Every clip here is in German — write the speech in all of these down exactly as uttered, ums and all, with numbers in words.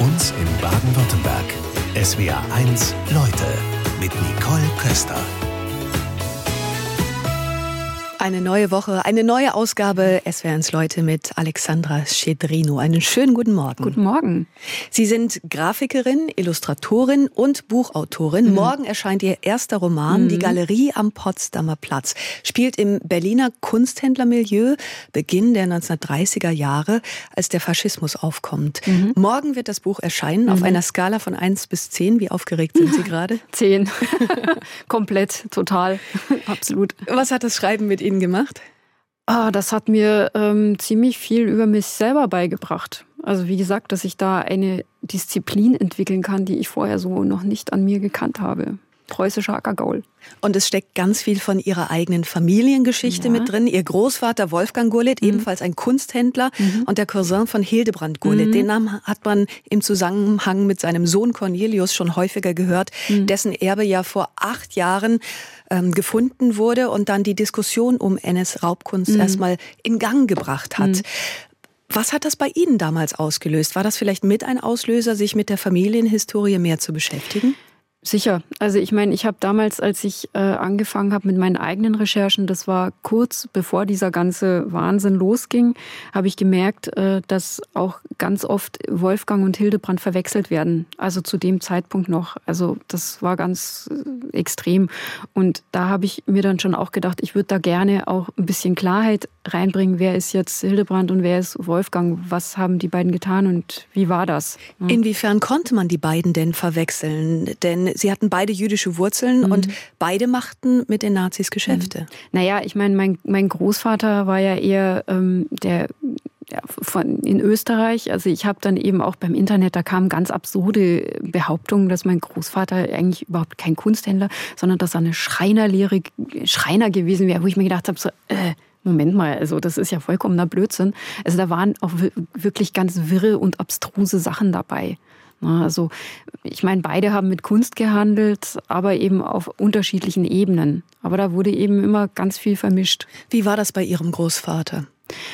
uns in Baden-Württemberg. S W R eins Leute mit Nicole Köster. Eine neue Woche, eine neue Ausgabe S W R eins Leute mit Alexandra Schedrino. Einen schönen guten Morgen. Guten Morgen. Sie sind Grafikerin, Illustratorin und Buchautorin. Mhm. Morgen erscheint Ihr erster Roman, mhm. Die Galerie am Potsdamer Platz. Spielt im Berliner Kunsthändlermilieu, Beginn der neunzehnhundertdreißiger Jahre, als der Faschismus aufkommt. Mhm. Morgen wird das Buch erscheinen, mhm. auf einer Skala von eins bis zehn. Wie aufgeregt sind Sie gerade? zehn. Komplett, total, absolut. Was hat das Schreiben mit Ihnen gemacht? Ah, das hat mir ähm, ziemlich viel über mich selber beigebracht. Also wie gesagt, dass ich da eine Disziplin entwickeln kann, die ich vorher so noch nicht an mir gekannt habe. Preußischer Ackergaul. Und es steckt ganz viel von Ihrer eigenen Familiengeschichte ja. mit drin. Ihr Großvater Wolfgang Gurlitt, mhm. ebenfalls ein Kunsthändler mhm. und der Cousin von Hildebrand Gurlitt. Mhm. Den Namen hat man im Zusammenhang mit seinem Sohn Cornelius schon häufiger gehört, mhm. dessen Erbe ja vor acht Jahren ähm, gefunden wurde und dann die Diskussion um N S-Raubkunst mhm. erstmal in Gang gebracht hat. Mhm. Was hat das bei Ihnen damals ausgelöst? War das vielleicht mit ein Auslöser, sich mit der Familienhistorie mehr zu beschäftigen? Sicher. Also ich meine, ich habe damals, als ich äh, angefangen habe mit meinen eigenen Recherchen, das war kurz bevor dieser ganze Wahnsinn losging, habe ich gemerkt, äh, dass auch ganz oft Wolfgang und Hildebrand verwechselt werden. Also zu dem Zeitpunkt noch. Also das war ganz äh, extrem. Und da habe ich mir dann schon auch gedacht, ich würde da gerne auch ein bisschen Klarheit reinbringen. Wer ist jetzt Hildebrand und wer ist Wolfgang? Was haben die beiden getan und wie war das? Ja. Inwiefern konnte man die beiden denn verwechseln? Denn sie hatten beide jüdische Wurzeln mhm. und beide machten mit den Nazis Geschäfte. Mhm. Naja, ich meine, mein, mein Großvater war ja eher ähm, der ja, von, in Österreich. Also ich habe dann eben auch beim Internet, da kamen ganz absurde Behauptungen, dass mein Großvater eigentlich überhaupt kein Kunsthändler, sondern dass er eine Schreinerlehre, Schreiner gewesen wäre, wo ich mir gedacht habe, so, äh, Moment mal, also das ist ja vollkommener Blödsinn. Also da waren auch wirklich ganz wirre und abstruse Sachen dabei. Also ich meine, beide haben mit Kunst gehandelt, aber eben auf unterschiedlichen Ebenen. Aber da wurde eben immer ganz viel vermischt. Wie war das bei Ihrem Großvater?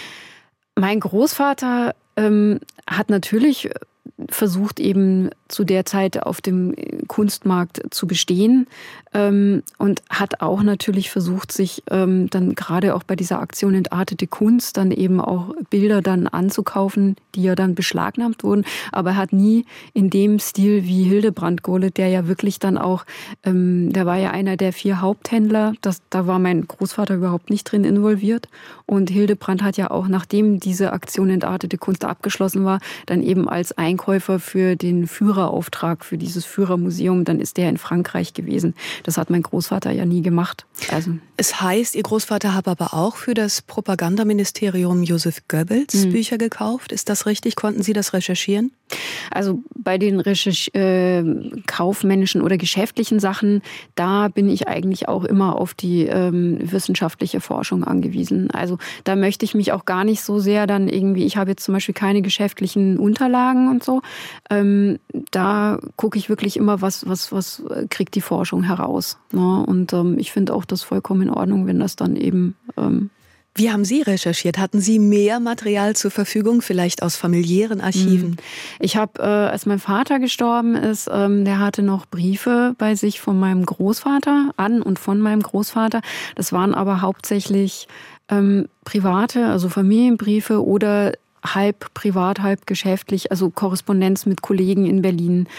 Mein Großvater ähm, hat natürlich versucht, eben zu der Zeit auf dem Kunstmarkt zu bestehen ähm, und hat auch natürlich versucht, sich ähm, dann gerade auch bei dieser Aktion Entartete Kunst dann eben auch Bilder dann anzukaufen, die ja dann beschlagnahmt wurden. Aber er hat nie in dem Stil wie Hildebrand Gurlitt, der ja wirklich dann auch, ähm, der war ja einer der vier Haupthändler, das, da war mein Großvater überhaupt nicht drin involviert. Und Hildebrand hat ja auch, nachdem diese Aktion Entartete Kunst abgeschlossen war, dann eben als Einkäufer für den Führerauftrag, für dieses Führermuseum, dann ist der in Frankreich gewesen. Das hat mein Großvater ja nie gemacht. Also es heißt, Ihr Großvater hat aber auch für das Propagandaministerium Joseph Goebbels mhm. Bücher gekauft. Ist das richtig? Konnten Sie das recherchieren? Also bei den Recherch- äh, kaufmännischen oder geschäftlichen Sachen, da bin ich eigentlich auch immer auf die ähm, wissenschaftliche Forschung angewiesen. Also da möchte ich mich auch gar nicht so sehr dann irgendwie, ich habe jetzt zum Beispiel keine geschäftlichen Unterlagen und so. Ähm, da gucke ich wirklich immer, was, was, was kriegt die Forschung heraus. Ne? Und ähm, ich finde auch das vollkommen in Ordnung, wenn das dann eben... Ähm, Wie haben Sie recherchiert? Hatten Sie mehr Material zur Verfügung, vielleicht aus familiären Archiven? Ich habe, äh, als mein Vater gestorben ist, ähm, der hatte noch Briefe bei sich von meinem Großvater, an und von meinem Großvater. Das waren aber hauptsächlich ähm, private, also Familienbriefe oder halb privat, halb geschäftlich, also Korrespondenz mit Kollegen in Berlin.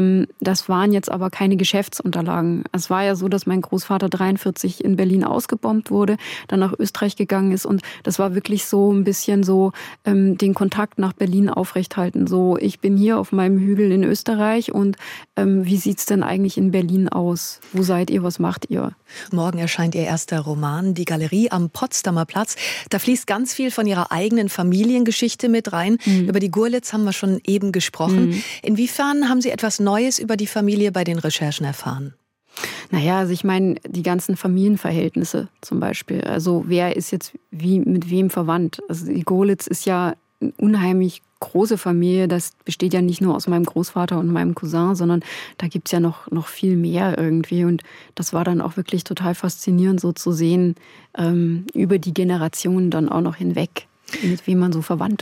Das waren jetzt aber keine Geschäftsunterlagen. Es war ja so, dass mein Großvater dreiundvierzig in Berlin ausgebombt wurde, dann nach Österreich gegangen ist und das war wirklich so ein bisschen so den Kontakt nach Berlin aufrechthalten. So, ich bin hier auf meinem Hügel in Österreich und wie sieht's denn eigentlich in Berlin aus? Wo seid ihr? Was macht ihr? Morgen erscheint Ihr erster Roman, Die Galerie am Potsdamer Platz. Da fließt ganz viel von Ihrer eigenen Familiengeschichte mit rein. Mhm. Über die Gurlitts haben wir schon eben gesprochen. Mhm. Inwiefern haben Sie etwas Neues über die Familie bei den Recherchen erfahren? Naja, also ich meine, die ganzen Familienverhältnisse zum Beispiel. Also wer ist jetzt wie mit wem verwandt? Also die Gurlitts ist ja eine unheimlich große Familie. Das besteht ja nicht nur aus meinem Großvater und meinem Cousin, sondern da gibt's ja noch, noch viel mehr irgendwie. Und das war dann auch wirklich total faszinierend, so zu sehen, ähm, über die Generationen dann auch noch hinweg, mit wem man so verwandt ist.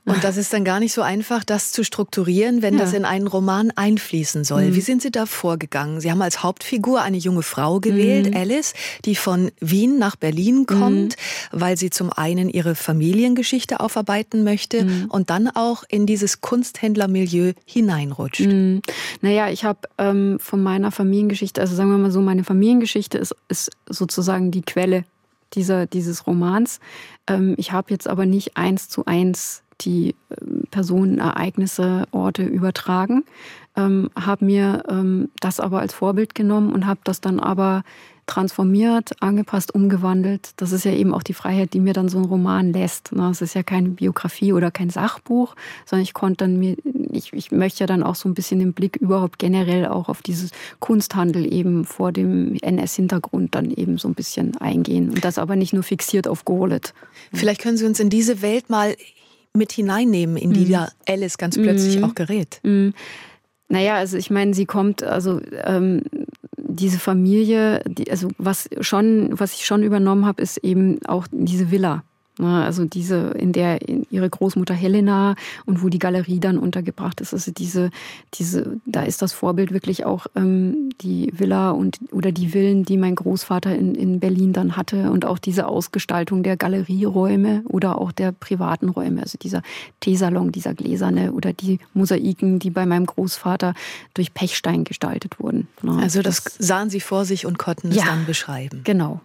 Und das ist dann gar nicht so einfach, das zu strukturieren, wenn ja. das in einen Roman einfließen soll. Mhm. Wie sind Sie da vorgegangen? Sie haben als Hauptfigur eine junge Frau gewählt, mhm. Alice, die von Wien nach Berlin kommt, mhm. weil sie zum einen ihre Familiengeschichte aufarbeiten möchte mhm. und dann auch in dieses Kunsthändlermilieu hineinrutscht. Mhm. Naja, ich habe ähm, von meiner Familiengeschichte, also sagen wir mal so, meine Familiengeschichte ist, ist sozusagen die Quelle dieser, dieses Romans. Ähm, ich habe jetzt aber nicht eins zu eins die Personen, Ereignisse, Orte übertragen, ähm, habe mir ähm, das aber als Vorbild genommen und habe das dann aber transformiert, angepasst, umgewandelt. Das ist ja eben auch die Freiheit, die mir dann so ein Roman lässt. Es ist ja keine Biografie oder kein Sachbuch, sondern ich konnte dann mir, ich, ich möchte ja dann auch so ein bisschen den Blick überhaupt generell auch auf dieses Kunsthandel eben vor dem N S-Hintergrund dann eben so ein bisschen eingehen. Und das aber nicht nur fixiert auf Gurlitt. Vielleicht können Sie uns in diese Welt mal mit hineinnehmen, in die mm. da Alice ganz plötzlich mm. auch gerät. Mm. Naja, also ich meine, sie kommt, also ähm, diese Familie, die, also was schon, was ich schon übernommen habe, ist eben auch diese Villa. Also diese, in der ihre Großmutter Helena und wo die Galerie dann untergebracht ist. Also diese, diese, da ist das Vorbild wirklich auch ähm, die Villa und oder die Villen, die mein Großvater in, in Berlin dann hatte und auch diese Ausgestaltung der Galerieräume oder auch der privaten Räume. Also dieser Teesalon, dieser gläserne oder die Mosaiken, die bei meinem Großvater durch Pechstein gestaltet wurden. Also das, das sahen Sie vor sich und konnten es ja, dann beschreiben. Genau.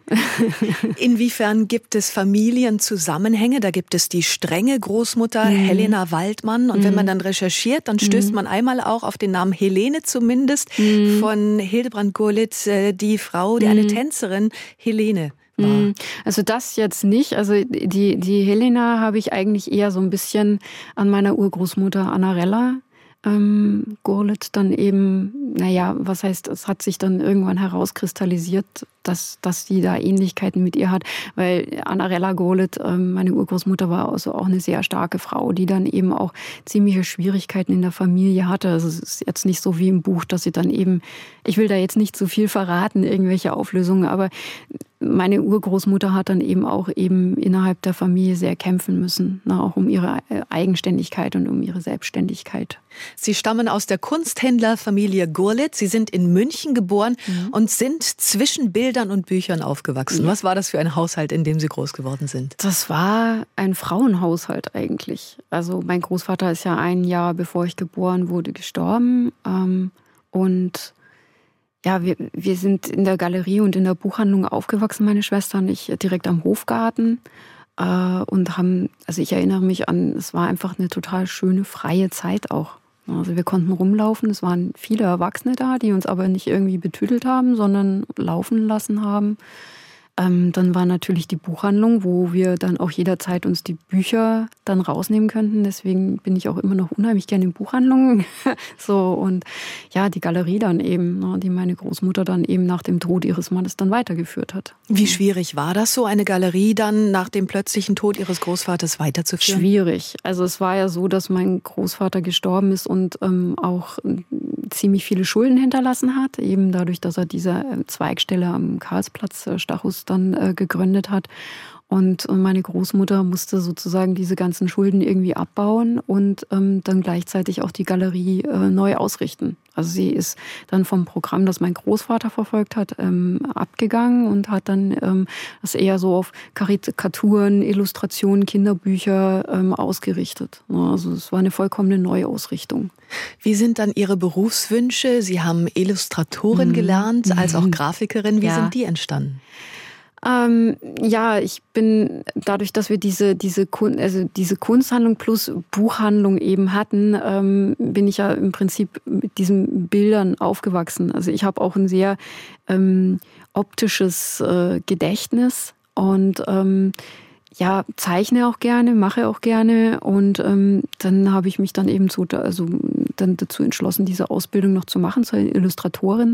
Inwiefern gibt es Familien zu Zusammenhänge. Da gibt es die strenge Großmutter mhm. Helena Waldmann. Und mhm. wenn man dann recherchiert, dann stößt mhm. man einmal auch auf den Namen Helene zumindest mhm. von Hildebrand Gurlitt, die Frau, die mhm. eine Tänzerin, Helene war. Also das jetzt nicht. Also die, die Helena habe ich eigentlich eher so ein bisschen an meiner Urgroßmutter Annarella ähm, Gurlitt dann eben, naja, was heißt, es hat sich dann irgendwann herauskristallisiert, dass, dass die da Ähnlichkeiten mit ihr hat, weil Annarella Gurlitt, ähm, meine Urgroßmutter, war also auch eine sehr starke Frau, die dann eben auch ziemliche Schwierigkeiten in der Familie hatte. Also es ist jetzt nicht so wie im Buch, dass sie dann eben, ich will da jetzt nicht zu viel verraten, irgendwelche Auflösungen, aber meine Urgroßmutter hat dann eben auch eben innerhalb der Familie sehr kämpfen müssen, ne, auch um ihre Eigenständigkeit und um ihre Selbstständigkeit. Sie stammen aus der Kunsthändlerfamilie Gurlitt. Sie sind in München geboren mhm. und sind zwischen Bildern und Büchern aufgewachsen. Ja. Was war das für ein Haushalt, in dem Sie groß geworden sind? Das war ein Frauenhaushalt eigentlich. Also mein Großvater ist ja ein Jahr, bevor ich geboren wurde, gestorben. Ähm, und ja, wir, wir sind in der Galerie und in der Buchhandlung aufgewachsen, meine Schwester und ich, direkt am Hofgarten. Äh, und haben, also ich erinnere mich an, es war einfach eine total schöne, freie Zeit auch. Also wir konnten rumlaufen, es waren viele Erwachsene da, die uns aber nicht irgendwie betüdelt haben, sondern laufen lassen haben. Ähm, dann war natürlich die Buchhandlung, wo wir dann auch jederzeit uns die Bücher dann rausnehmen könnten. Deswegen bin ich auch immer noch unheimlich gerne in Buchhandlungen. So, und ja, die Galerie dann eben, ne, die meine Großmutter dann eben nach dem Tod ihres Mannes dann weitergeführt hat. Wie schwierig war das, so eine Galerie dann nach dem plötzlichen Tod ihres Großvaters weiterzuführen? Schwierig. Also es war ja so, dass mein Großvater gestorben ist und ähm, auch äh, ziemlich viele Schulden hinterlassen hat. Eben dadurch, dass er diese Zweigstelle am Karlsplatz, äh, Stachus, dann äh, gegründet hat. Und, und meine Großmutter musste sozusagen diese ganzen Schulden irgendwie abbauen und ähm, dann gleichzeitig auch die Galerie äh, neu ausrichten. Also sie ist dann vom Programm, das mein Großvater verfolgt hat, ähm, abgegangen und hat dann ähm, das eher so auf Karikaturen, Illustrationen, Kinderbücher ähm, ausgerichtet. Also es war eine vollkommene Neuausrichtung. Wie sind dann Ihre Berufswünsche? Sie haben Illustratorin mhm. gelernt, als auch Grafikerin. Wie ja. sind die entstanden? Ähm, ja, ich bin dadurch, dass wir diese diese Kun- also diese Kunsthandlung plus Buchhandlung eben hatten, ähm, bin ich ja im Prinzip mit diesen Bildern aufgewachsen. Also ich habe auch ein sehr ähm, optisches äh, Gedächtnis und ähm, ja, zeichne auch gerne, mache auch gerne und ähm, dann habe ich mich dann eben so, also dann dazu entschlossen, diese Ausbildung noch zu machen zur Illustratorin.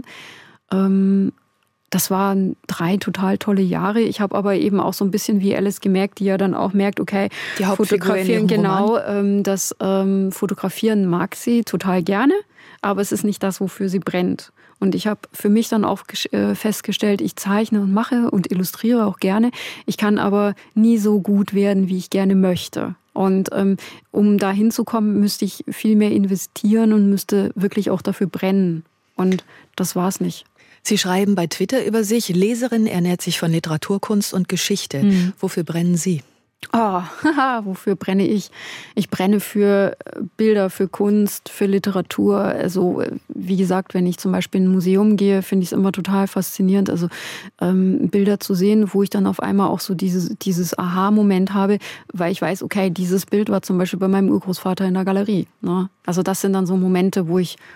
Ähm, Das waren drei total tolle Jahre. Ich habe aber eben auch so ein bisschen wie Alice gemerkt, die ja dann auch merkt, okay, die fotografieren, genau, ähm, das ähm, Fotografieren mag sie total gerne, aber es ist nicht das, wofür sie brennt. Und ich habe für mich dann auch äh, festgestellt, ich zeichne und mache und illustriere auch gerne. Ich kann aber nie so gut werden, wie ich gerne möchte. Und ähm, um da hinzukommen, müsste ich viel mehr investieren und müsste wirklich auch dafür brennen. Und das war's nicht. Sie schreiben bei Twitter über sich, Leserin ernährt sich von Literatur, Kunst und Geschichte. Mhm. Wofür brennen Sie? Oh, haha, wofür brenne ich? Ich brenne für Bilder, für Kunst, für Literatur. Also wie gesagt, wenn ich zum Beispiel in ein Museum gehe, finde ich es immer total faszinierend, also ähm, Bilder zu sehen, wo ich dann auf einmal auch so dieses, dieses Aha-Moment habe, weil ich weiß, okay, dieses Bild war zum Beispiel bei meinem Urgroßvater in der Galerie. Ne? Also das sind dann so Momente, wo ich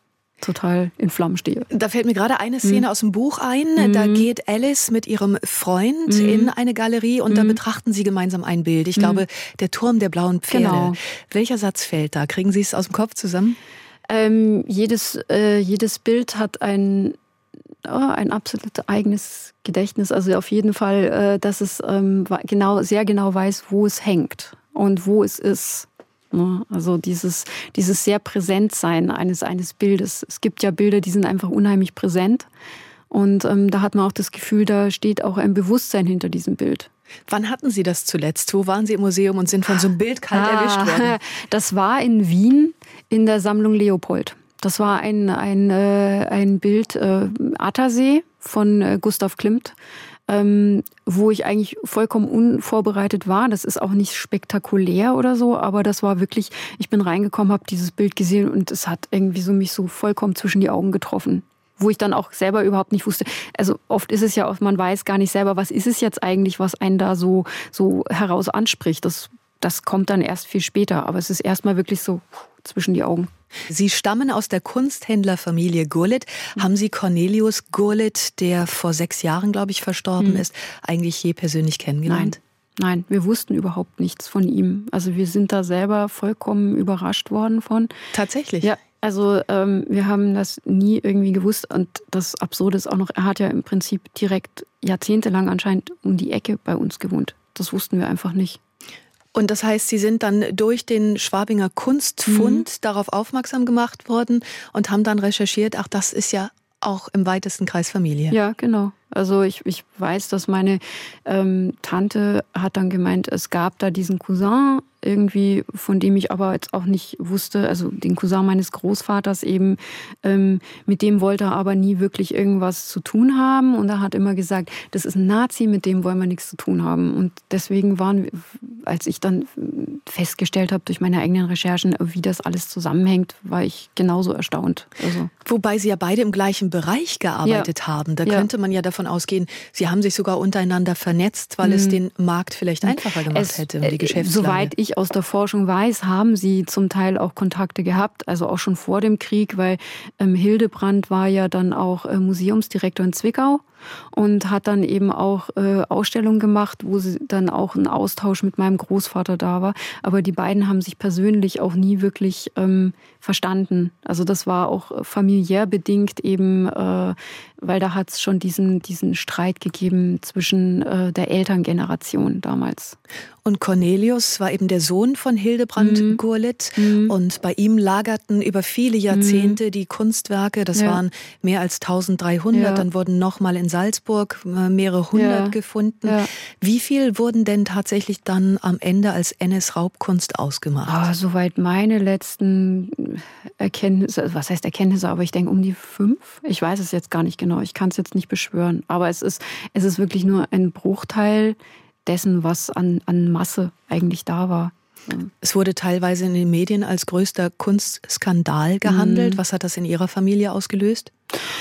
total in Flammen stehe. Da fällt mir gerade eine Szene mm. aus dem Buch ein. Mm. Da geht Alice mit ihrem Freund mm. in eine Galerie und mm. da betrachten sie gemeinsam ein Bild. Ich mm. glaube, der Turm der blauen Pferde. Genau. Welcher Satz fällt da? Kriegen Sie es aus dem Kopf zusammen? Ähm, jedes, äh, jedes Bild hat ein, oh, ein absolut eigenes Gedächtnis. Also auf jeden Fall, äh, dass es ähm, genau, sehr genau weiß, wo es hängt und wo es ist. Also dieses, dieses sehr Präsentsein eines, eines Bildes. Es gibt ja Bilder, die sind einfach unheimlich präsent. Und ähm, da hat man auch das Gefühl, da steht auch ein Bewusstsein hinter diesem Bild. Wann hatten Sie das zuletzt? Wo waren Sie im Museum und sind von so einem Bild kalt ah, erwischt worden? Das war in Wien in der Sammlung Leopold. Das war ein, ein, äh, ein Bild äh, Attersee von äh, Gustav Klimt. Ähm, wo ich eigentlich vollkommen unvorbereitet war. Das ist auch nicht spektakulär oder so, aber das war wirklich, ich bin reingekommen, habe dieses Bild gesehen und es hat irgendwie so mich so vollkommen zwischen die Augen getroffen. Wo ich dann auch selber überhaupt nicht wusste. Also oft ist es ja auch, man weiß gar nicht selber, was ist es jetzt eigentlich, was einen da so, so heraus anspricht. Das, das kommt dann erst viel später, aber es ist erstmal wirklich so zwischen die Augen. Sie stammen aus der Kunsthändlerfamilie Gurlitt. Mhm. Haben Sie Cornelius Gurlitt, der vor sechs Jahren, glaube ich, verstorben mhm. ist, eigentlich je persönlich kennengelernt? Nein. Nein, wir wussten überhaupt nichts von ihm. Also wir sind da selber vollkommen überrascht worden von. Tatsächlich? Ja, also ähm, wir haben das nie irgendwie gewusst. Und das Absurde ist auch noch, er hat ja im Prinzip direkt jahrzehntelang anscheinend um die Ecke bei uns gewohnt. Das wussten wir einfach nicht. Und das heißt, Sie sind dann durch den Schwabinger Kunstfund mhm. darauf aufmerksam gemacht worden und haben dann recherchiert, ach, das ist ja auch im weitesten Kreis Familie. Ja, genau. Also ich, ich weiß, dass meine ähm, Tante hat dann gemeint, es gab da diesen Cousin irgendwie, von dem ich aber jetzt auch nicht wusste, also den Cousin meines Großvaters eben, ähm, mit dem wollte er aber nie wirklich irgendwas zu tun haben und er hat immer gesagt, das ist ein Nazi, mit dem wollen wir nichts zu tun haben. Und deswegen waren, als ich dann festgestellt habe durch meine eigenen Recherchen, wie das alles zusammenhängt, war ich genauso erstaunt. Also. Wobei Sie ja beide im gleichen Bereich gearbeitet ja. haben. Da ja. könnte man ja davon ausgehen, Sie haben sich sogar untereinander vernetzt, weil mhm. es den Markt vielleicht einfacher gemacht es, hätte, um die Geschäftslage. Soweit ich aus der Forschung weiß, haben sie zum Teil auch Kontakte gehabt, also auch schon vor dem Krieg, weil ähm, Hildebrand war ja dann auch äh, Museumsdirektor in Zwickau und hat dann eben auch äh, Ausstellungen gemacht, wo sie dann auch ein Austausch mit meinem Großvater da war. Aber die beiden haben sich persönlich auch nie wirklich ähm, verstanden. Also das war auch familiär bedingt eben, äh, weil da hat es schon diesen, diesen Streit gegeben zwischen äh, der Elterngeneration damals. Und Cornelius war eben der Sohn von Hildebrand mhm. Gurlitt mhm. und bei ihm lagerten über viele Jahrzehnte mhm. die Kunstwerke. Das ja. waren mehr als eintausenddreihundert. Ja. Dann wurden nochmal in Salzburg mehrere hundert ja. gefunden. Ja. Wie viel wurden denn tatsächlich dann am Ende als N S-Raubkunst ausgemacht? Oh, soweit meine letzten Erkenntnisse, was heißt Erkenntnisse, aber ich denke um die fünf. Ich weiß es jetzt gar nicht genau. Ich kann es jetzt nicht beschwören. Aber es ist, es ist wirklich nur ein Bruchteil dessen, was an, an Masse eigentlich da war. Es wurde teilweise in den Medien als größter Kunstskandal gehandelt. Mhm. Was hat das in Ihrer Familie ausgelöst?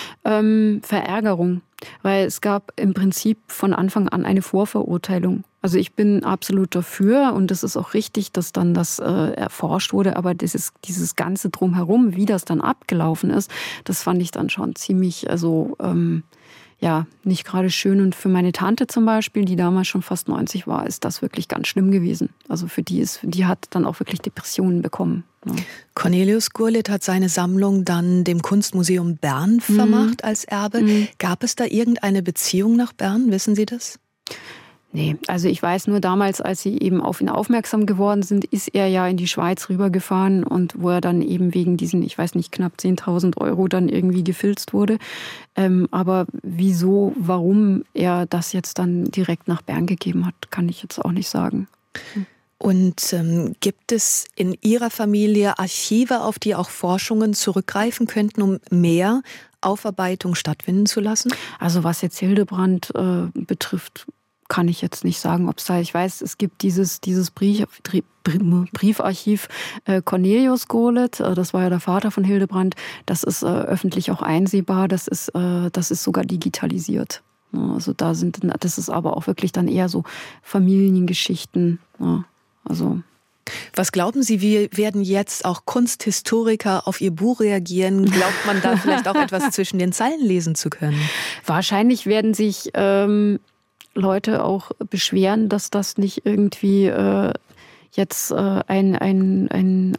Ähm, Verärgerung, weil es gab im Prinzip von Anfang an eine Vorverurteilung. Also ich bin absolut dafür und es ist auch richtig, dass dann das äh, erforscht wurde, aber dieses, dieses Ganze drumherum, wie das dann abgelaufen ist, das fand ich dann schon ziemlich, also ähm, ja, nicht gerade schön. Und für meine Tante zum Beispiel, die damals schon fast neunzig war, ist das wirklich ganz schlimm gewesen. Also für die ist, die hat dann auch wirklich Depressionen bekommen. Ja. Cornelius Gurlitt hat seine Sammlung dann dem Kunstmuseum Bern vermacht mhm. als Erbe. Mhm. Gab es da irgendeine Beziehung nach Bern? Wissen Sie das? Nee, also ich weiß nur damals, als sie eben auf ihn aufmerksam geworden sind, ist er ja in die Schweiz rübergefahren und wo er dann eben wegen diesen, ich weiß nicht, knapp zehntausend Euro dann irgendwie gefilzt wurde. Ähm, aber wieso, warum er das jetzt dann direkt nach Bern gegeben hat, kann ich jetzt auch nicht sagen. Hm. Und ähm, gibt es in Ihrer Familie Archive, auf die auch Forschungen zurückgreifen könnten, um mehr Aufarbeitung stattfinden zu lassen? Also was jetzt Hildebrand äh, betrifft, kann ich jetzt nicht sagen, ob es da, ich weiß, es gibt dieses, dieses Brief, Briefarchiv äh, Cornelius Gohlet, äh, das war ja der Vater von Hildebrand, das ist äh, öffentlich auch einsehbar, das ist, äh, das ist sogar digitalisiert. Ja, also da sind, das ist aber auch wirklich dann eher so Familiengeschichten. Ja, also. Was glauben Sie, wie werden jetzt auch Kunsthistoriker auf Ihr Buch reagieren? Glaubt man da vielleicht auch etwas zwischen den Zeilen lesen zu können? Wahrscheinlich werden sich ähm, Leute auch beschweren, dass das nicht irgendwie äh, jetzt äh, ein, ein, ein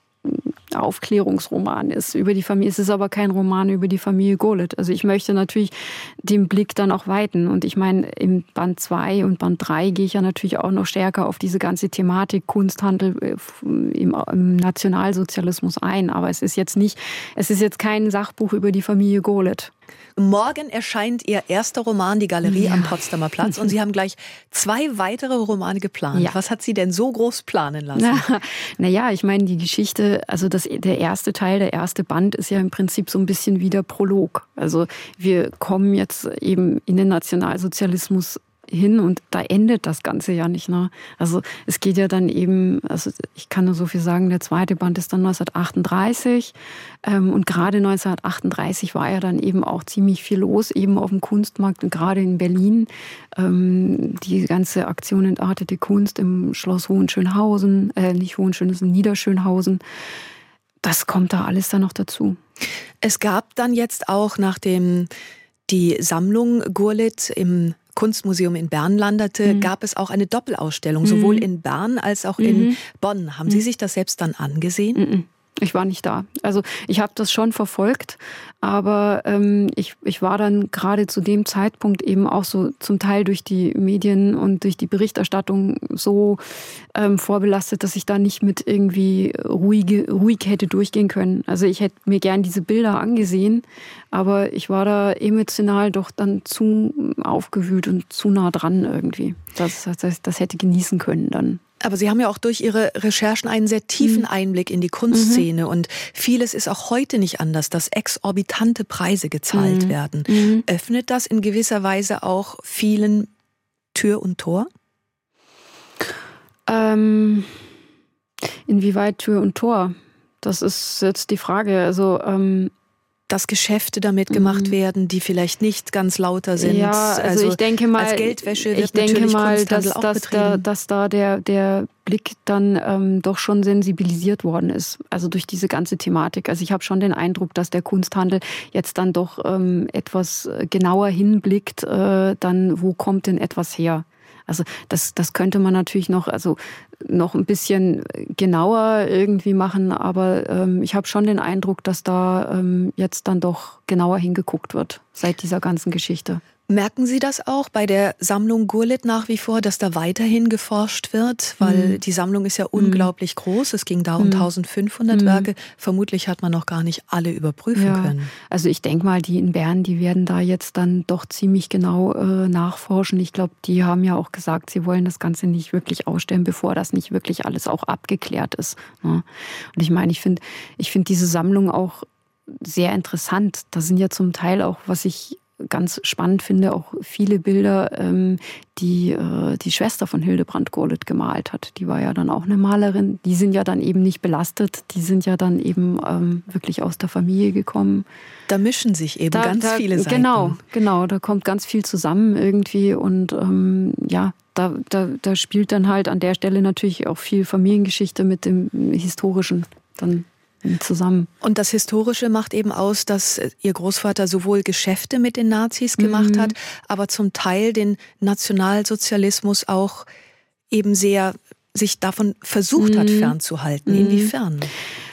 Aufklärungsroman ist über die Familie. Es ist aber kein Roman über die Familie Gohlet. Also ich möchte natürlich den Blick dann auch weiten. Und ich meine, im Band zwei und Band drei gehe ich ja natürlich auch noch stärker auf diese ganze Thematik Kunsthandel im, im Nationalsozialismus ein. Aber es ist jetzt nicht, es ist jetzt kein Sachbuch über die Familie Gohlet. Morgen erscheint Ihr erster Roman, Die Galerie ja. am Potsdamer Platz. Und Sie haben gleich zwei weitere Romane geplant. Ja. Was hat Sie denn so groß planen lassen? Na, na ja, ich meine, die Geschichte, also das, der erste Teil, der erste Band ist ja im Prinzip so ein bisschen wie der Prolog. Also wir kommen jetzt eben in den Nationalsozialismus hin und da endet das Ganze ja nicht. Ne? Also es geht ja dann eben, also ich kann nur so viel sagen, der zweite Band ist dann neunzehnhundertachtunddreißig ähm, und gerade neunzehnhundertachtunddreißig war ja dann eben auch ziemlich viel los, eben auf dem Kunstmarkt und gerade in Berlin. Ähm, die ganze Aktion Entartete Kunst im Schloss Hohenschönhausen, äh, nicht Hohenschönhausen, es ist Niederschönhausen. Das kommt da alles dann noch dazu. Es gab dann jetzt auch, nachdem die Sammlung Gurlitt im Kunstmuseum in Bern landete, mhm. gab es auch eine Doppelausstellung, mhm. sowohl in Bern als auch mhm. in Bonn. Haben Sie sich das selbst dann angesehen? Mhm. Ich war nicht da. Also ich habe das schon verfolgt, aber ähm, ich, ich war dann gerade zu dem Zeitpunkt eben auch so zum Teil durch die Medien und durch die Berichterstattung so ähm, vorbelastet, dass ich da nicht mit irgendwie ruhige, ruhig hätte durchgehen können. Also ich hätte mir gern diese Bilder angesehen, aber ich war da emotional doch dann zu aufgewühlt und zu nah dran irgendwie. Das, das, das hätte genießen können dann. Aber Sie haben ja auch durch Ihre Recherchen einen sehr tiefen mhm. Einblick in die Kunstszene. Mhm. Und vieles ist auch heute nicht anders, dass exorbitante Preise gezahlt mhm. werden. Mhm. Öffnet das in gewisser Weise auch vielen Tür und Tor? Ähm, inwieweit Tür und Tor? Das ist jetzt die Frage. Also ähm dass Geschäfte damit gemacht werden, die vielleicht nicht ganz lauter sind. Ja, also, also ich denke mal, als Geldwäsche wird ich denke natürlich mal, Kunsthandel dass, auch dass betrieben. Da, dass da der, der Blick dann ähm, doch schon sensibilisiert worden ist. Also durch diese ganze Thematik. Also ich habe schon den Eindruck, dass der Kunsthandel jetzt dann doch ähm, etwas genauer hinblickt, äh, dann wo kommt denn etwas her? Also das, das könnte man natürlich noch, also noch ein bisschen genauer irgendwie machen, aber ähm, ich habe schon den Eindruck, dass da ähm, jetzt dann doch genauer hingeguckt wird seit dieser ganzen Geschichte. Merken Sie das auch bei der Sammlung Gurlitt nach wie vor, dass da weiterhin geforscht wird? Weil mhm. die Sammlung ist ja unglaublich mhm. groß. Es ging da um mhm. eintausendfünfhundert mhm. Werke. Vermutlich hat man noch gar nicht alle überprüfen ja. können. Also ich denke mal, die in Bern, die werden da jetzt dann doch ziemlich genau äh, nachforschen. Ich glaube, die haben ja auch gesagt, sie wollen das Ganze nicht wirklich ausstellen, bevor das nicht wirklich alles auch abgeklärt ist. Ne? Und ich meine, ich finde ich finde diese Sammlung auch sehr interessant. Da sind ja zum Teil auch, was ich ganz spannend finde, auch viele Bilder, die die Schwester von Hildebrand Gurlitt gemalt hat. Die war ja dann auch eine Malerin. Die sind ja dann eben nicht belastet. Die sind ja dann eben ähm, wirklich aus der Familie gekommen. Da mischen sich eben da, ganz da, viele Seiten. Genau, genau. Da kommt ganz viel zusammen irgendwie und ähm, ja, da, da, da spielt dann halt an der Stelle natürlich auch viel Familiengeschichte mit dem Historischen dann zusammen. Und das Historische macht eben aus, dass Ihr Großvater sowohl Geschäfte mit den Nazis gemacht mhm. hat, aber zum Teil den Nationalsozialismus auch eben sehr sich davon versucht mhm. hat fernzuhalten. Mhm. Inwiefern?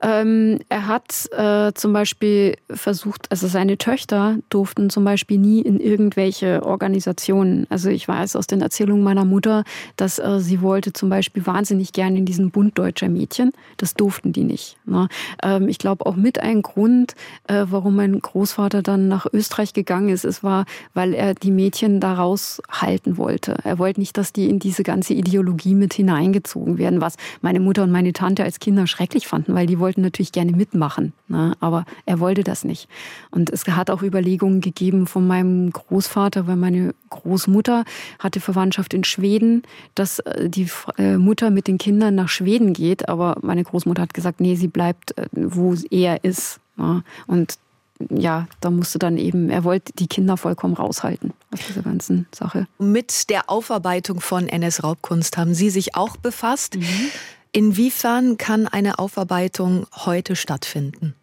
Ähm, er hat äh, zum Beispiel versucht, also seine Töchter durften zum Beispiel nie in irgendwelche Organisationen. Also ich weiß aus den Erzählungen meiner Mutter, dass äh, sie wollte zum Beispiel wahnsinnig gerne in diesen Bund deutscher Mädchen. Das durften die nicht. Ne? Ähm, ich glaube auch mit ein Grund, äh, warum mein Großvater dann nach Österreich gegangen ist, es war, weil er die Mädchen da raushalten wollte. Er wollte nicht, dass die in diese ganze Ideologie mit hineingezogen werden, was meine Mutter und meine Tante als Kinder schrecklich fanden, weil die wollten natürlich gerne mitmachen, ne? Aber er wollte das nicht. Und es hat auch Überlegungen gegeben von meinem Großvater, weil meine Großmutter hatte Verwandtschaft in Schweden, dass die Mutter mit den Kindern nach Schweden geht, aber meine Großmutter hat gesagt, nee, sie bleibt, wo er ist. Ne? Und ja, da musste dann eben, er wollte die Kinder vollkommen raushalten aus dieser ganzen Sache. Mit der Aufarbeitung von N S-Raubkunst haben Sie sich auch befasst. Mhm. Inwiefern kann eine Aufarbeitung heute stattfinden?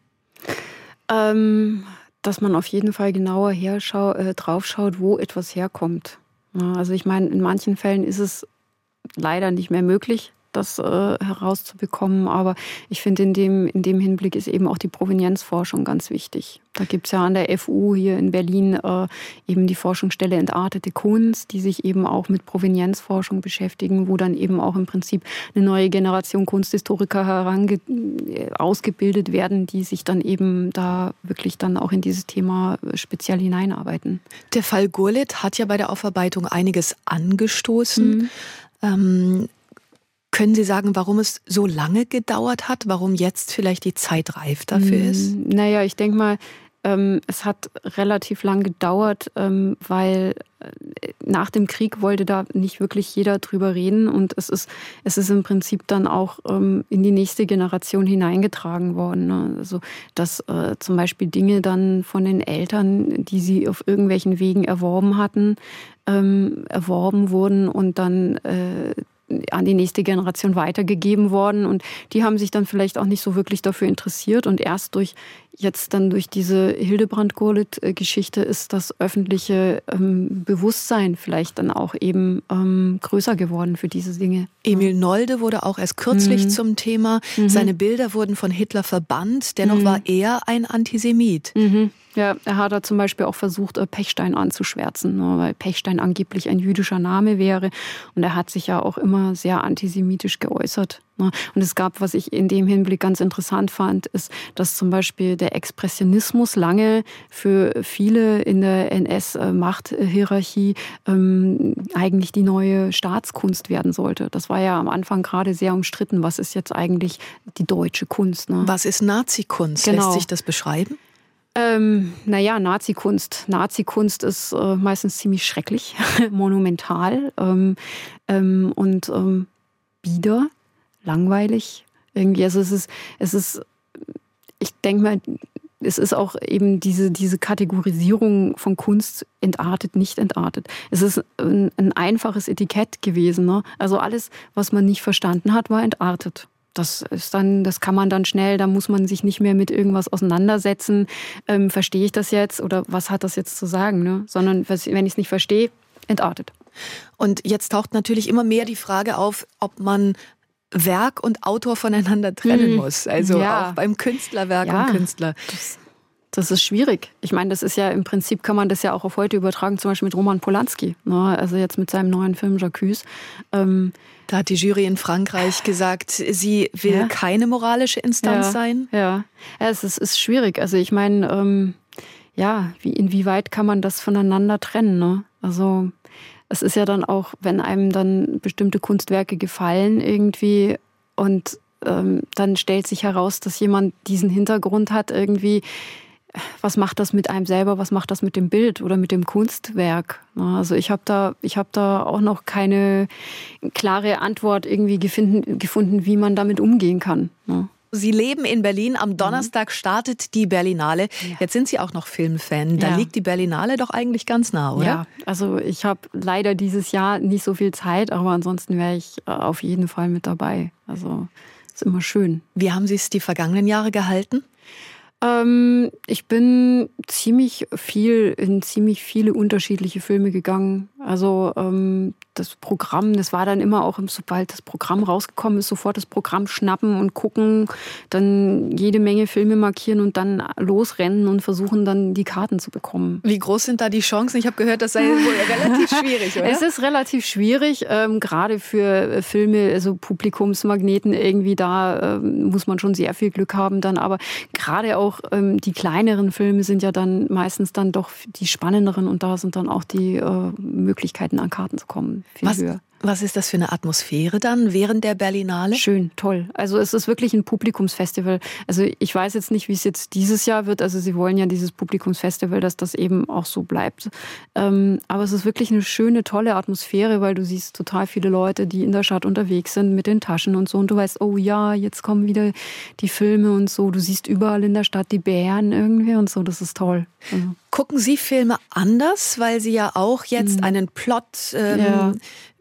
Ähm, dass man auf jeden Fall genauer herschau- äh, draufschaut, wo etwas herkommt. Ja, also ich meine, in manchen Fällen ist es leider nicht mehr möglich, das äh, herauszubekommen. Aber ich finde, in dem, in dem Hinblick ist eben auch die Provenienzforschung ganz wichtig. Da gibt es ja an der F U hier in Berlin äh, eben die Forschungsstelle Entartete Kunst, die sich eben auch mit Provenienzforschung beschäftigen, wo dann eben auch im Prinzip eine neue Generation Kunsthistoriker herange- ausgebildet werden, die sich dann eben da wirklich dann auch in dieses Thema speziell hineinarbeiten. Der Fall Gurlitt hat ja bei der Aufarbeitung einiges angestoßen. Mhm. Ähm, Können Sie sagen, warum es so lange gedauert hat? Warum jetzt vielleicht die Zeit reif dafür ist? Naja, ich denke mal, ähm, es hat relativ lang gedauert, ähm, weil nach dem Krieg wollte da nicht wirklich jeder drüber reden. Und es ist, es ist im Prinzip dann auch ähm, in die nächste Generation hineingetragen worden. Ne? Also, dass äh, zum Beispiel Dinge dann von den Eltern, die sie auf irgendwelchen Wegen erworben hatten, ähm, erworben wurden und dann äh, an die nächste Generation weitergegeben worden und die haben sich dann vielleicht auch nicht so wirklich dafür interessiert und erst durch jetzt dann durch diese Hildebrand-Gurlitt-Geschichte ist das öffentliche ähm, Bewusstsein vielleicht dann auch eben ähm, größer geworden für diese Dinge. Emil Nolde wurde auch erst kürzlich mhm. zum Thema. Mhm. Seine Bilder wurden von Hitler verbannt, dennoch mhm. war er ein Antisemit. Mhm. Ja, er hat da zum Beispiel auch versucht, Pechstein anzuschwärzen, weil Pechstein angeblich ein jüdischer Name wäre. Und er hat sich ja auch immer sehr antisemitisch geäußert. Und es gab, was ich in dem Hinblick ganz interessant fand, ist, dass zum Beispiel der Expressionismus lange für viele in der N S-Machthierarchie ähm, eigentlich die neue Staatskunst werden sollte. Das war ja am Anfang gerade sehr umstritten. Was ist jetzt eigentlich die deutsche Kunst? Ne? Was ist Nazikunst? Genau. Lässt sich das beschreiben? Ähm, naja, Nazikunst. Nazikunst ist äh, meistens ziemlich schrecklich, monumental ähm, ähm, und ähm, bieder, langweilig. Irgendwie, also es ist, es ist, ich denke mal, es ist auch eben diese, diese Kategorisierung von Kunst entartet, nicht entartet. Es ist ein, ein einfaches Etikett gewesen. Ne? Also alles, was man nicht verstanden hat, war entartet. Das ist dann, das kann man dann schnell, da muss man sich nicht mehr mit irgendwas auseinandersetzen. Ähm, verstehe ich das jetzt oder was hat das jetzt zu sagen? Ne? Sondern wenn ich es nicht verstehe, entartet. Und jetzt taucht natürlich immer mehr die Frage auf, ob man Werk und Autor voneinander trennen muss. Also ja. auch beim Künstlerwerk ja. und Künstler. Das, das ist schwierig. Ich meine, das ist ja im Prinzip, kann man das ja auch auf heute übertragen, zum Beispiel mit Roman Polanski. Ne? Also jetzt mit seinem neuen Film J'accuse. Ähm, Da hat die Jury in Frankreich gesagt, sie will ja. keine moralische Instanz ja. sein. Ja, ja es ist, ist schwierig. Also ich meine, ähm, ja, wie, inwieweit kann man das voneinander trennen? Ne? Also es ist ja dann auch, wenn einem dann bestimmte Kunstwerke gefallen irgendwie und ähm, dann stellt sich heraus, dass jemand diesen Hintergrund hat irgendwie. Was macht das mit einem selber, was macht das mit dem Bild oder mit dem Kunstwerk? Also ich habe da, ich habe da auch noch keine klare Antwort irgendwie gefunden, gefunden, wie man damit umgehen kann. Sie leben in Berlin. Am Donnerstag startet die Berlinale. Ja. Jetzt sind Sie auch noch Filmfan. Da ja. liegt die Berlinale doch eigentlich ganz nah, oder? Ja, also ich habe leider dieses Jahr nicht so viel Zeit, aber ansonsten wäre ich auf jeden Fall mit dabei. Also ist immer schön. Wie haben Sie es die vergangenen Jahre gehalten? Ähm, ich bin ziemlich viel in ziemlich viele unterschiedliche Filme gegangen. Also ähm, das Programm, das war dann immer auch, sobald das Programm rausgekommen ist, sofort das Programm schnappen und gucken, dann jede Menge Filme markieren und dann losrennen und versuchen dann die Karten zu bekommen. Wie groß sind da die Chancen? Ich habe gehört, das sei wohl relativ schwierig, oder? Es ist relativ schwierig, ähm, gerade für Filme, also Publikumsmagneten irgendwie, da ähm, muss man schon sehr viel Glück haben dann, aber gerade auch ähm, die kleineren Filme sind ja dann meistens dann doch die spannenderen und da sind dann auch die äh, Möglichkeiten an Karten zu kommen viel was, höher. Was ist das für eine Atmosphäre dann während der Berlinale? Schön, toll. Also es ist wirklich ein Publikumsfestival. Also ich weiß jetzt nicht, wie es jetzt dieses Jahr wird. Also sie wollen ja dieses Publikumsfestival, dass das eben auch so bleibt. Ähm, aber es ist wirklich eine schöne, tolle Atmosphäre, weil du siehst total viele Leute, die in der Stadt unterwegs sind mit den Taschen und so. Und du weißt, oh ja, jetzt kommen wieder die Filme und so. Du siehst überall in der Stadt die Bären irgendwie und so. Das ist toll. Also. Gucken Sie Filme anders, weil Sie ja auch jetzt mhm. einen Plot... Ähm, ja.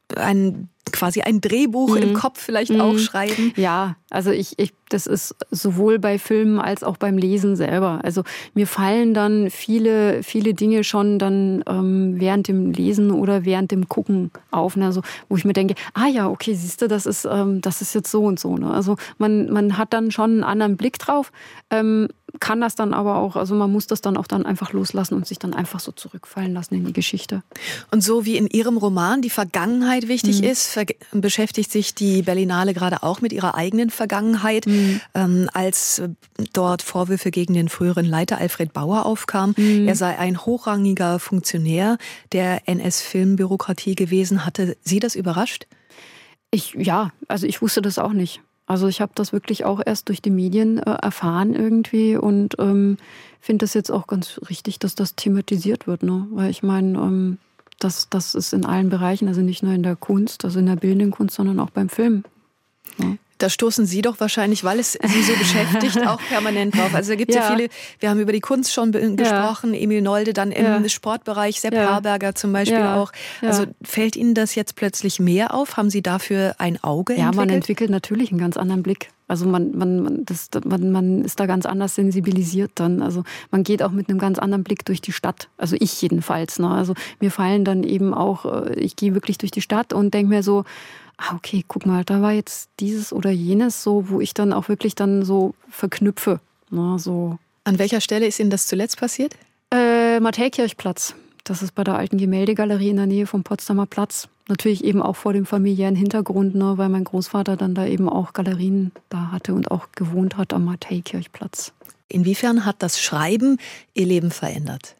ein quasi ein Drehbuch mhm. im Kopf vielleicht mhm. auch schreiben? Ja, also ich, ich, das ist sowohl bei Filmen als auch beim Lesen selber. Also mir fallen dann viele, viele Dinge schon dann ähm, während dem Lesen oder während dem Gucken auf, ne? Also, wo ich mir denke, ah ja, okay, siehst du, das ist, ähm, das ist jetzt so und so. Ne? Also man, man hat dann schon einen anderen Blick drauf, ähm, kann das dann aber auch, also man muss das dann auch dann einfach loslassen und sich dann einfach so zurückfallen lassen in die Geschichte. Und so wie in Ihrem Roman die Vergangenheit wichtig mhm. ist, ver- beschäftigt sich die Berlinale gerade auch mit ihrer eigenen Vergangenheit. Mhm. Ähm, als dort Vorwürfe gegen den früheren Leiter Alfred Bauer aufkamen, mhm. er sei ein hochrangiger Funktionär der N S-Filmbürokratie gewesen. Hatte Sie das überrascht? Ich, ja, also ich wusste das auch nicht. Also ich habe das wirklich auch erst durch die Medien äh, erfahren irgendwie und ähm, finde das jetzt auch ganz richtig, dass das thematisiert wird. Ne? Weil ich meine, ähm, das, das ist in allen Bereichen, also nicht nur in der Kunst, also in der bildenden Kunst, sondern auch beim Film. Ja. Da stoßen Sie doch wahrscheinlich, weil es Sie so beschäftigt, auch permanent drauf. Also da gibt es ja. ja viele, wir haben über die Kunst schon be- gesprochen, ja. Emil Nolde, dann im ja. Sportbereich, Sepp ja. Harberger zum Beispiel ja. auch. Also ja. fällt Ihnen das jetzt plötzlich mehr auf? Haben Sie dafür ein Auge ja, entwickelt? Ja, man entwickelt natürlich einen ganz anderen Blick. Also man, man, man, das, man, man ist da ganz anders sensibilisiert dann. Also man geht auch mit einem ganz anderen Blick durch die Stadt. Also ich jedenfalls. Ne? Also mir fallen dann eben auch, ich gehe wirklich durch die Stadt und denke mir so, ah, okay, guck mal, da war jetzt dieses oder jenes so, wo ich dann auch wirklich dann so verknüpfe. Ne, so. An welcher Stelle ist Ihnen das zuletzt passiert? Äh, Matthäikirchplatz. Das ist bei der alten Gemäldegalerie in der Nähe vom Potsdamer Platz. Natürlich eben auch vor dem familiären Hintergrund, ne, weil mein Großvater dann da eben auch Galerien da hatte und auch gewohnt hat am Matthäikirchplatz. Inwiefern hat das Schreiben Ihr Leben verändert?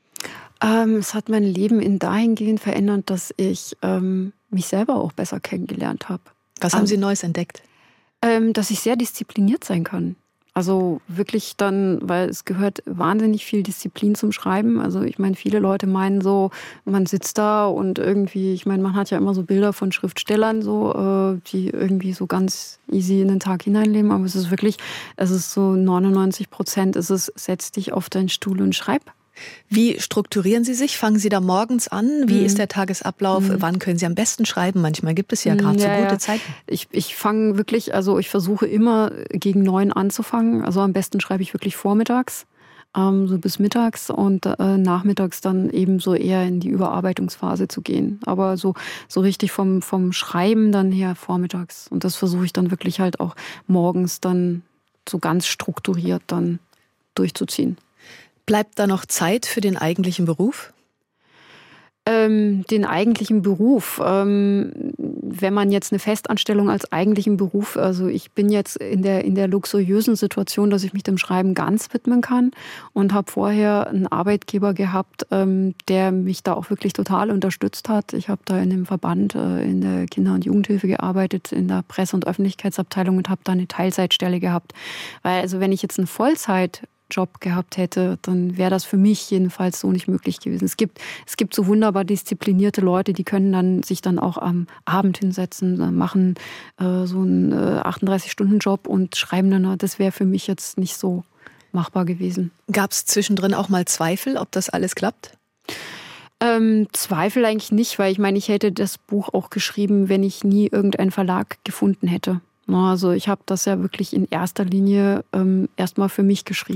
Ähm, es hat mein Leben in dahingehend verändert, dass ich ähm, mich selber auch besser kennengelernt habe. Was haben Sie Neues entdeckt? Ähm, dass ich sehr diszipliniert sein kann. Also wirklich dann, weil es gehört wahnsinnig viel Disziplin zum Schreiben. Also ich meine, viele Leute meinen so, man sitzt da und irgendwie, ich meine, man hat ja immer so Bilder von Schriftstellern, so, äh, die irgendwie so ganz easy in den Tag hineinleben. Aber es ist wirklich, es ist so neunundneunzig Prozent, es ist, setz dich auf deinen Stuhl und schreib. Wie strukturieren Sie sich? Fangen Sie da morgens an? Wie mhm. ist der Tagesablauf? Mhm. Wann können Sie am besten schreiben? Manchmal gibt es ja gerade ja, so gute ja. Zeiten. Ich, ich fange wirklich, also ich versuche immer gegen neun anzufangen. Also am besten schreibe ich wirklich vormittags, ähm, so bis mittags und äh, nachmittags dann eben so eher in die Überarbeitungsphase zu gehen. Aber so, so richtig vom, vom Schreiben dann her vormittags. Und das versuche ich dann wirklich halt auch morgens dann so ganz strukturiert dann durchzuziehen. Bleibt da noch Zeit für den eigentlichen Beruf? Ähm, den eigentlichen Beruf, ähm, wenn man jetzt eine Festanstellung als eigentlichen Beruf, also ich bin jetzt in der in der luxuriösen Situation, dass ich mich dem Schreiben ganz widmen kann und habe vorher einen Arbeitgeber gehabt, ähm, der mich da auch wirklich total unterstützt hat. Ich habe da in dem Verband äh, in der Kinder- und Jugendhilfe gearbeitet, in der Presse- und Öffentlichkeitsabteilung und habe da eine Teilzeitstelle gehabt. Weil also wenn ich jetzt eine Vollzeit Job gehabt hätte, dann wäre das für mich jedenfalls so nicht möglich gewesen. Es gibt, es gibt so wunderbar disziplinierte Leute, die können dann sich dann auch am Abend hinsetzen, machen äh, so einen äh, achtunddreißig-Stunden-Job und schreiben dann, das wäre für mich jetzt nicht so machbar gewesen. Gab es zwischendrin auch mal Zweifel, ob das alles klappt? Ähm, Zweifel eigentlich nicht, weil ich meine, ich hätte das Buch auch geschrieben, wenn ich nie irgendeinen Verlag gefunden hätte. Also ich habe das ja wirklich in erster Linie ähm, erstmal für mich geschrieben.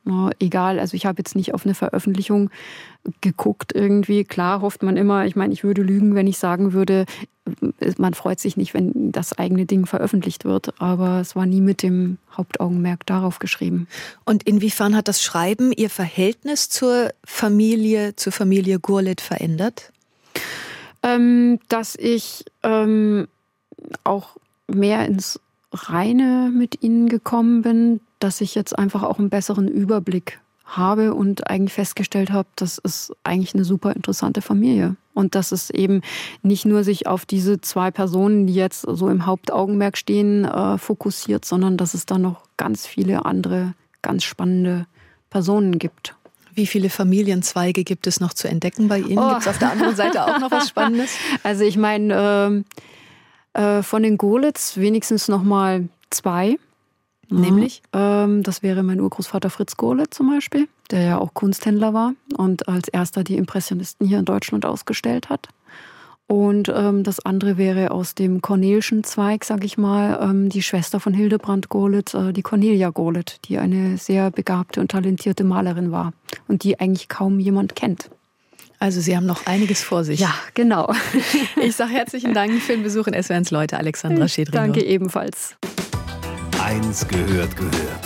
Na, egal, also ich habe jetzt nicht auf eine Veröffentlichung geguckt irgendwie. Klar hofft man immer, ich meine, ich würde lügen, wenn ich sagen würde, man freut sich nicht, wenn das eigene Ding veröffentlicht wird. Aber es war nie mit dem Hauptaugenmerk darauf geschrieben. Und inwiefern hat das Schreiben Ihr Verhältnis zur Familie, zur Familie Gurlitt verändert? Ähm, dass ich ähm, auch mehr ins Reine mit ihnen gekommen bin, dass ich jetzt einfach auch einen besseren Überblick habe und eigentlich festgestellt habe, das ist eigentlich eine super interessante Familie. Und dass es eben nicht nur sich auf diese zwei Personen, die jetzt so im Hauptaugenmerk stehen, äh, fokussiert, sondern dass es da noch ganz viele andere, ganz spannende Personen gibt. Wie viele Familienzweige gibt es noch zu entdecken bei Ihnen? Oh. Gibt es auf der anderen Seite auch noch was Spannendes? Also ich meine, äh, äh, von den Gurlitz wenigstens noch mal zwei. Nämlich? Ja, ähm, das wäre mein Urgroßvater Fritz Gurlitt zum Beispiel, der ja auch Kunsthändler war und als erster die Impressionisten hier in Deutschland ausgestellt hat. Und ähm, das andere wäre aus dem Cornelschen Zweig, sag ich mal, ähm, die Schwester von Hildebrand Gurlitt, äh, die Cornelia Gurlitt, die eine sehr begabte und talentierte Malerin war und die eigentlich kaum jemand kennt. Also Sie haben noch einiges vor sich. Ja, genau. Ich sage herzlichen Dank für den Besuch in S W R eins Leute, Alexandra Schedringer. Danke ebenfalls. Eins gehört gehört.